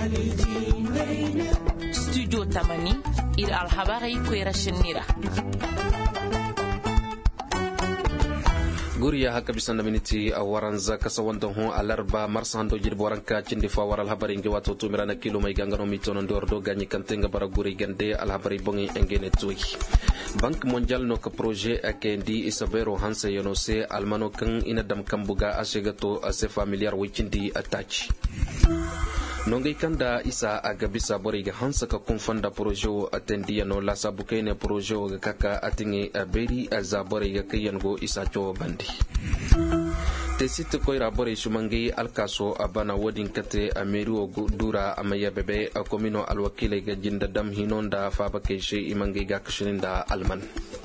studio tamani ir alhabari kwera shinira guriya haka bisan da miniti a waran za kasa wanda hun alarba marsa hando jirbo waranka cindi fa war alhabari nge wato tumira na kilo mai gangano mitono ndor do ganyi kantenga bara guri gande alhabari bongi engene tuyi bank mondial no ka projet akendi isabero hanse yono se almano kan ina dam kambuga ashegato ase familiar wikindi attach nongai kanda isa aga bisa bori ga hansa ka kunfanda projet atendi no la sabukene projet ga kaka atingi beri za bori ga kayango isa cho bandi tesite koira bore shumangi alkaso abana wadin kate ameru dura amaya bebe komino alwakile ga jinda dam hinonda faba keshe imangi ga kshininda alman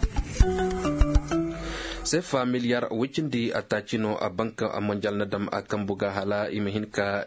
sefa miliyar wikindi atachino a banka a mondial na dam akan buga hala imihinka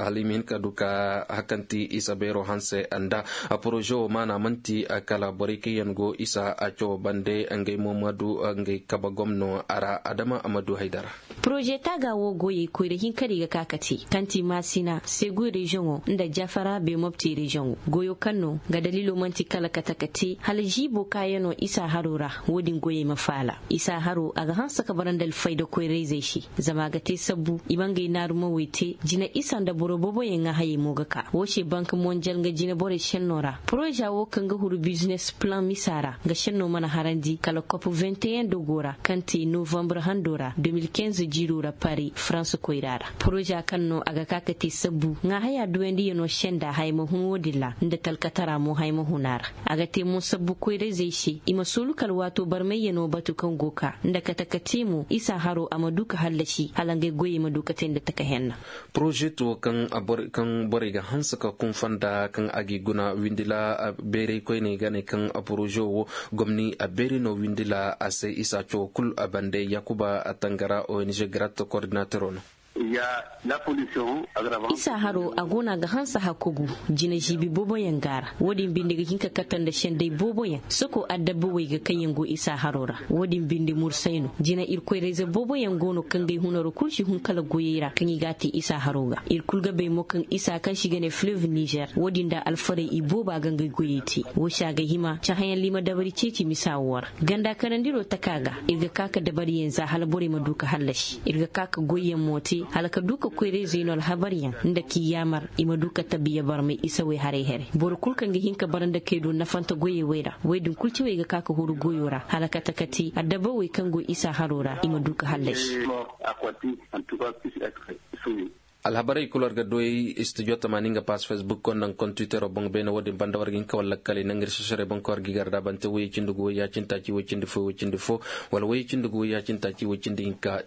duka hakanti isabero hanse anda a projo mana manti akala boriki yango isa acho bande angai momadu angai kabagomno ara adama amadu haidara proje taga wo goyi kuire hinkari ga kakati kanti masina segu region nda jafara be mopti region goyo kanno ga dalilo manti kala katakati haljibo kayano isa harura wodin goyi mafala isa haro aga hansa kabaran dal faida ko reze shi zama ga te sabbu ibangai naruma wete jina isan da borobobo yen haye mogaka woce bank mondial ga jina bore shennora projet wo kan ga huru business plan misara ga shenno mana harandi kala cop 21 dogora kanti november handora 2015 jirura Paris France ko irara projet kanno aga kakati sabbu nga haya duwendi yeno shenda haymo hunwodilla nda talkatara mo haymo hunara aga te mo sabbu ko reze shi imasulu kalwato barmay yeno batu kan goka nda katakatimu isa haro amaduka hallashi halange goyi madukatin da taka henna projet to kan bore ga hansa ka kun fanda kan agi guna windila bere ko ne gane kan projet gomni a bere no windila ase isa cho kul abande yakuba atangara ONG Grat coordinator no la pollution aggravante isa haro agona ga hansa hakugu jina jibi bobo yangara wodin bindiga hinka katan da shendai bobo yan soko addabu wai ga kayango isa harora wodin bindi mursaino jina irkoi reze bobo yangono kan gai hunaro kulshi hun kala goyera kan igati isa haroga irkulga bai mokan isa kan shiga ne fleuve Niger wodin da alfare iboba gangai goyeti wo shaga hima ta hayan lima dabari ceci misawar ganda kanandiro takaga irga kaka dabari yanzu halbore maduka hallashi irga kaka goyen moti halaka duka kwere zinol habariyan inda kiyamar ima duka tabiya bar mai isa wai hare hare bor kulkan ga hinka baranda kedo na fanta goye wera waidin kulci wai ga kaka huru goyora halaka takati addaba wai kango isa harora ima duka hallashi alhabarai kular ga doyi studio tamaninga pas facebook kon nan kon twitter o bong bena wodi banda wargin kawal kale nangir shashare bon kor gigar da bante wi cindugo ya cinta ci wi cindifo wala wi cindugo ya cinta ci wi cindinka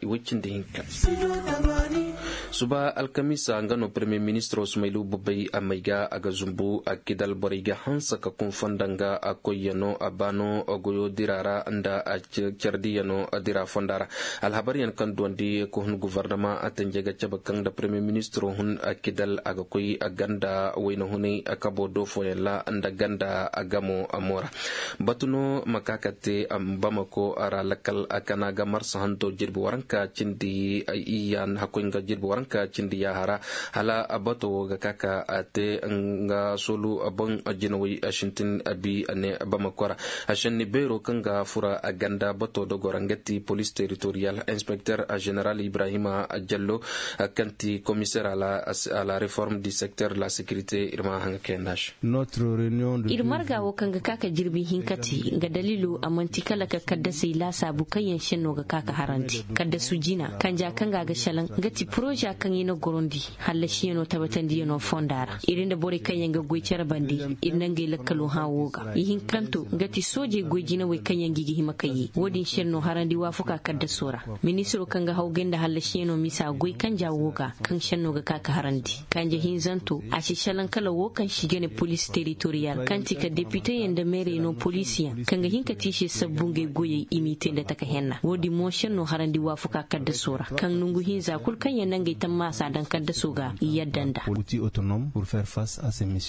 suba alkamisa ngano premier ministre Ismailu Bubai amaiga aga zumbu akidal boriga hansa ka kun fandanga akoyano abano ogoyo dirara anda a cerdiyano adira fondara alhabariyan kan dondi ko hun gouvernement atenjega cabakan da premier ministre hun akidal aga koy aganda wayno huni akabo do foyella anda ganda agamo amora batuno makakate bamako ara lakal akana ga marsa hanto jirbu waranka cindi iyan hakoynga jirbu waranka cindi yahara hala abato ga kaka ate nga solu abon ajinawi ashintin abi ane bamakora ashanni bero kanga fura aganda bato do gorangati police territorial inspecteur général Ibrahima Jallo kanti commissaire à la réforme du secteur de la sécurité irma hanga kenash notre réunion de irmarga wo kanga kaka jirbi hinkati ga dalilu amanti kala ka kadda sai la sabu kayan shinno ga kaka haranti kadda sujina kanja kanga ga shalan gati projet kan yi na gorondi halashi no tabatandi no fondara irin da bore kayan ga goicer bandi irin ga lakalo hawo ga yin kanto gati soje gojina wai kayan gigi himakayi wodin shinno harandi wa fuka kadda sora ministro kanga hawgenda halashi no misa goi kanja woga kan shinno ga kaka harandi kanje hinzanto a shishalan kala wo kan shige ne police territorial kanti ka deputy yanda mere no polician kanga hinka tishi sabbunge goye imite da taka henna wodi motion no harandi wa fuka kadda sora kan nungu hinza kul kan yanan ga tan masa dan kadda soga yaddanda outil autonome pour faire face à ces missions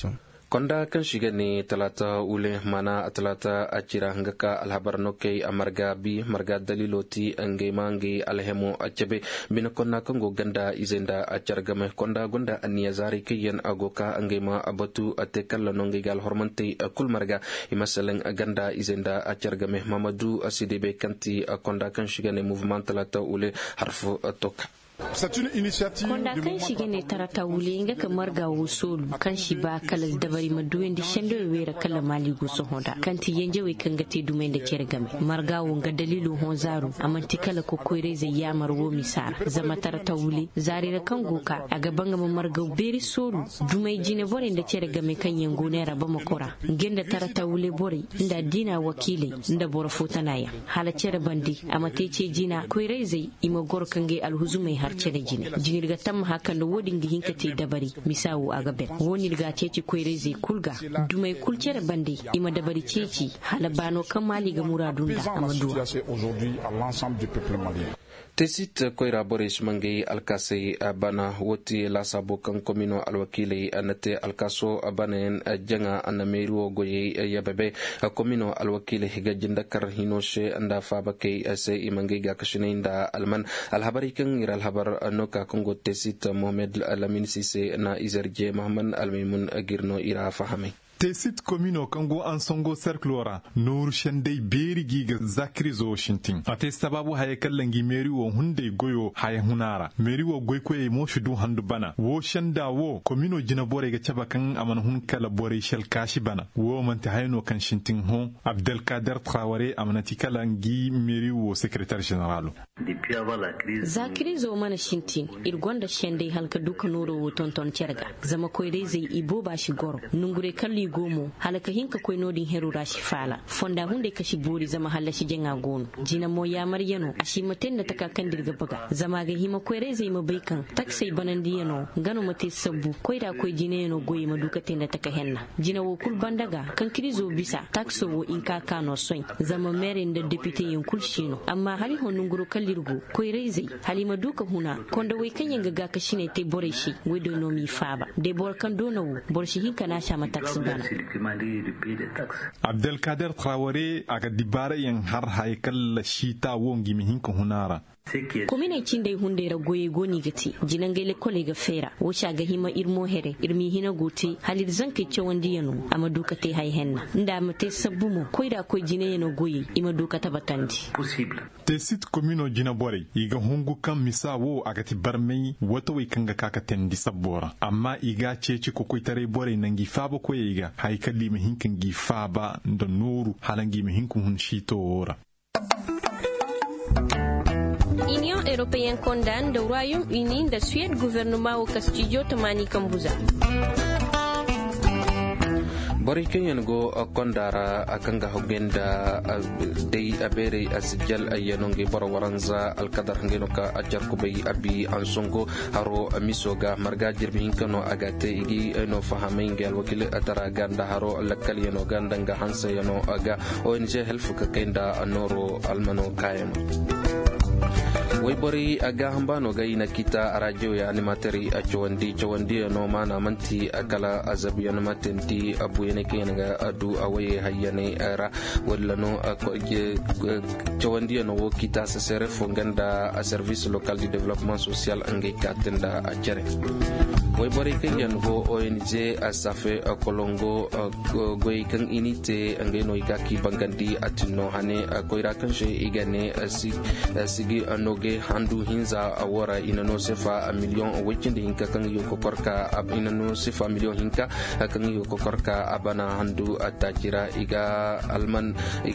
konda kan shiga ne talata ule mana talata acira ngaka alhabar nokai amarga bi marga daliloti ange mange alhemo achabe bina konna kango ganda izenda achargame konda gonda aniya zari kiyan agoka ange ma abatu atekalla nonge gal hormante kul marga imasalan ganda izenda achargame Mamadou Asidebe kanti konda kan shiga ne mouvement talata ule harfu toka. Konda kan shige ne tarata wule inga kamar ga wusolu kan shi ba kala dabari maduwen di shendo wera kala mali guso honda kanti yenje we kan gate dumen da kere game marga wonga dalilu honzaru amanti kala ko koire zai ya marwo misara zama tarata wule zarira kan goka a gaban gama marga beri solu dumai jine bore da kere game kan yengo ne raba makora genda tarata wule bore inda dina wakile inda bora fotanaya hala kere bandi amate ce jina koire zai imagor kange alhuzumai harce jini riga tam hakan da wodin gihin ka te dabari misawu a gabe woni riga ceci koire zai kulga dumai kulcere bande ima dabari ceci halabano kan mali ga muradun da amaduwa tesit koira boris mangi alkase abana woti la sabo kan komino alwakile anate alkaso abanen janga anameru goye yabebe komino alwakile higa jindakar hinoshe anda fabake ase imangi ga kashininda alman alhabari kan ira alhabar noka kongo tesit mohamed alamin sise na izerje muhammad almimun girno ira fahame tesit komino kango an songo cercle wara nur shandai beri giga zakri zo shintin ate sababu haye kallangi meri wo hunde goyo haye hunara meri wo goy ko e mo shudu handu bana wo shanda wo komino jina bore ga chaba kan aman hun kala bore shel kashi bana wo man ta hayno kan shintin ho Abdelkader Traoré amanati kalangi meri wo secrétaire général zakri zo mana shintin irgonda shandai halka duka noro wo tonton cerga zama koy zai ibo ba shi goro nungure kalli gomo halaka hinka koy nodin herura shi fala fonda hunde kashi bori zama halashi jenga gono jina mo ya maryano ashi maten da taka kan dirga baga zama ga hima koy reze ma baikan taksai banandi yano gano mate sabbu koy da koy jine yano goyi ma duka ten da taka henna jina wo kul bandaga kan krizo bisa takso wo inka kano soin zama merin da deputy yin kulshino amma hali honun guro kallirgo koy reze halima duka huna konda wai kan yanga ga kashine te bore shi wedo no mi faba de bor kan donawo bor shi hinka na sha mataksi Abdelkader Traoré aga dibara yang har haikal shita wongi mihinko hunara komine cinde hunde ra goye goni gati jinangele kolega fera wuce ga hima irmo here irmi hina goti halir zanke cewandi yano amadu kate hay henna nda mate sabbumo koida koy jine yano goye imadu kata batandi te sit komino jina bore iga hungu kam misawo agati barmei wato wi kanga kaka tendi sabbora amma iga ceci ko koitare bore nangi fabo ko iga haikali mihinkin gi faba ndo nuru halangi mihinkun hun shito ora. Union européenne condamne le Royaume-Uni de Suède gouvernement au Castillo Tamani Kambuza. bari kenyan go kondara akanga hogenda dei abere asjal ayanonge barawaranza alqadar ngeno ka ajar kubay abi ansongo haro misoga marga jirbi hinkano agate igi no fahamenge alwakil atara ganda haro lakal yano gandanga hansa yano aga ONG helfu ka kenda anoro almano kayano Waibori aga hambano gaina kita radio ya animateri chawandi no mana manti akala azabiyan matenti abu yeneke nga adu awaye hayane era wala no chawandi no kita sesere fonganda a service local de développement social ange katenda ajare Waibori kenyan go ONG asafe kolongo goy kan inite ange no ikaki bangandi atino hane koira kanje igane sigi anoge handu hinza awara inano sefa a million wechindi hinka kan yo kokorka ab inano sefa million hinka kan yo kokorka abana handu atajira iga alman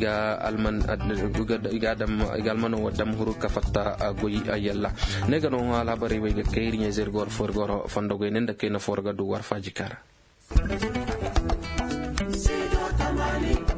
alman wadam huru kafatta goyi ayalla nega no hala bari we kayri nyezer gor for gor fondo go nenda kena forga du war fajikara